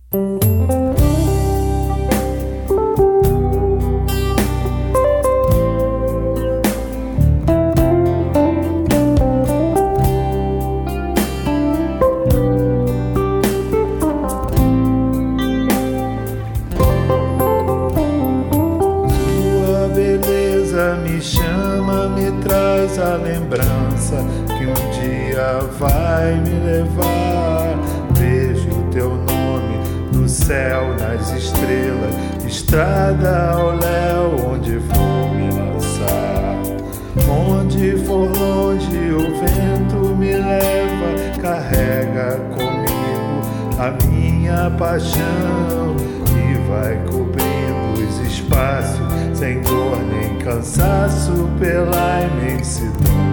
Me chama, me traz a lembrança que um dia vai me levar. Vejo teu nome no céu, nas estrelas, estrada ao léu, onde vou me lançar. Onde for longe o vento me leva, carrega comigo a minha paixão e vai cobrindo os espaços, sem dor nem cansaço, pela imensidão.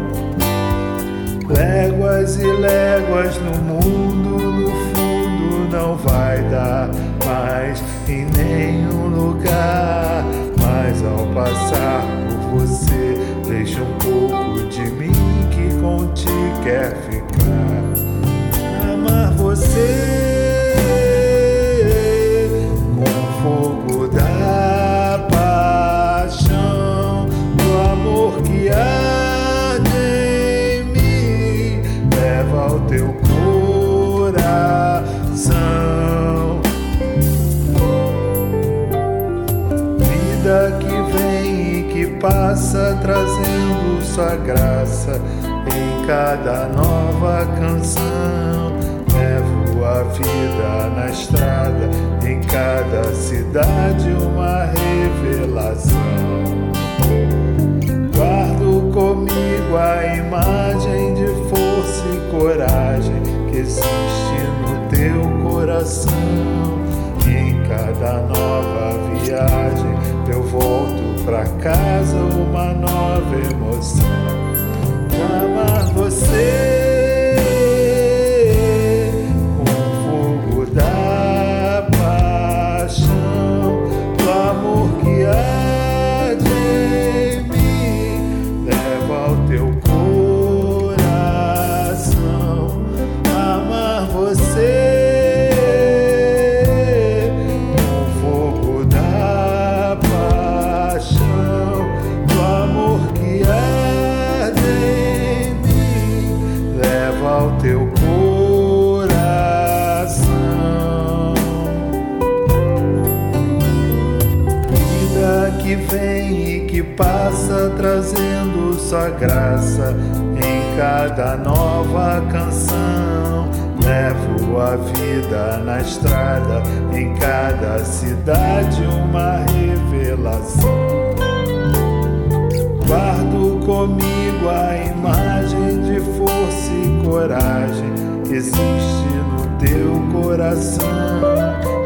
Léguas e léguas no mundo, no fundo não vai dar mais em nenhum lugar. Mas ao passar por você, deixa um pouco de mim que contigo quer ficar. Amar você com fogo da paixão, do amor que arde em mim, leva ao teu coração. Vida que vem e que passa, trazendo sua graça em cada nova canção. Levo a vida na estrada, em cada cidade uma revelação. Guardo comigo a imagem de força e coragem que existe no teu coração. E em cada nova viagem eu volto pra casa uma nova emoção. Amar você ao teu coração. Vida que vem e que passa, trazendo sua graça em cada nova canção. Levo a vida na estrada, em cada cidade uma revelação. Guardo comigo a imagem de força e coragem que existe no teu coração.